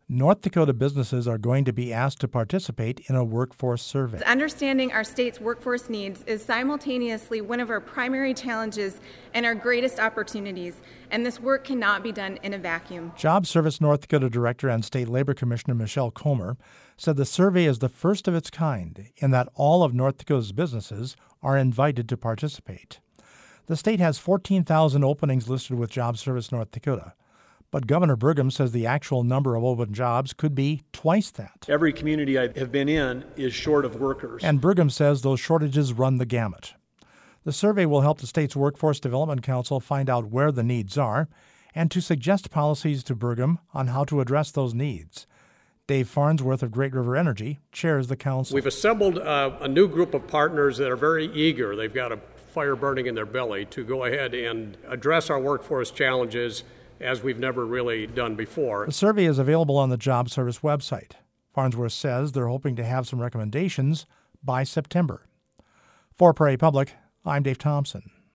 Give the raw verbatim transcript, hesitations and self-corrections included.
North Dakota businesses are going to be asked to participate in a workforce survey. Understanding our state's workforce needs is simultaneously one of our primary challenges and our greatest opportunities, and this work cannot be done in a vacuum. Job Service North Dakota Director and State Labor Commissioner Michelle Comer said the survey is the first of its kind in that all of North Dakota's businesses are invited to participate. The state has fourteen thousand openings listed with Job Service North Dakota. But Governor Burgum says the actual number of open jobs could be twice that. Every community I have been in is short of workers. And Burgum says those shortages run the gamut. The survey will help the state's Workforce Development Council find out where the needs are and to suggest policies to Burgum on how to address those needs. Dave Farnsworth of Great River Energy chairs the council. We've assembled uh, a new group of partners that are very eager. They've got a fire burning in their belly to go ahead and address our workforce challenges as we've never really done before. The survey is available on the Job Service website. Farnsworth says they're hoping to have some recommendations by September. For Prairie Public, I'm Dave Thompson.